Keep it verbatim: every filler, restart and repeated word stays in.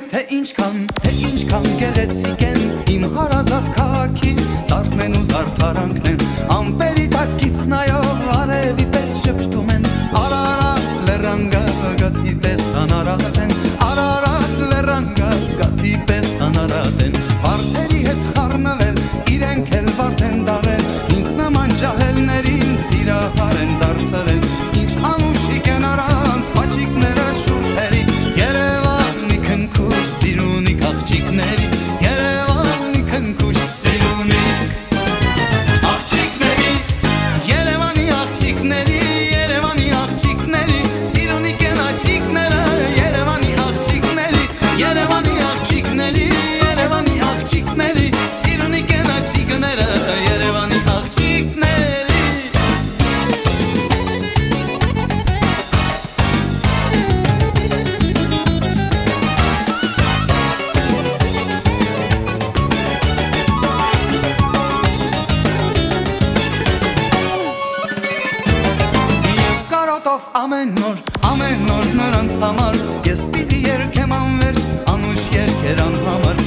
Թե ինչքան, թե ինչքան գեղեցիկ են իմ հարազատ քաղաքի Զարդն են ու զարդարանքն են ամպերի տակից նայող արևի պես շպտում են Արարատ լեռանգա գաթի պես անարատ են Արարատ լեռանգա գաթի պես անարատ են Վարդերի հետ խառնվել իրենք էլ վարդ են դարել Ինձ նման ջահելներին սիրահար են դարձրել Ինչ անուշիկ են առանց պաչիկները շուրթերի Երևանի քնքուշ սիրունիկ աղջիկների Երևանի քնքուշ սիրունիկ աղջիկների Երևանի աղջիկների Երևանի աղջիկների Սիրունիկ են աղջիկները Երևանի աղջիկների Երևանի աղջիկների Երևանի աղջիկների Սիրունիկ են աղջիկները Երևանի աղջիկների Ամեն նոր, ամեն նոր նրանց համար Ես պիտի երգեմ անվերջ անուշ երգեր անհամար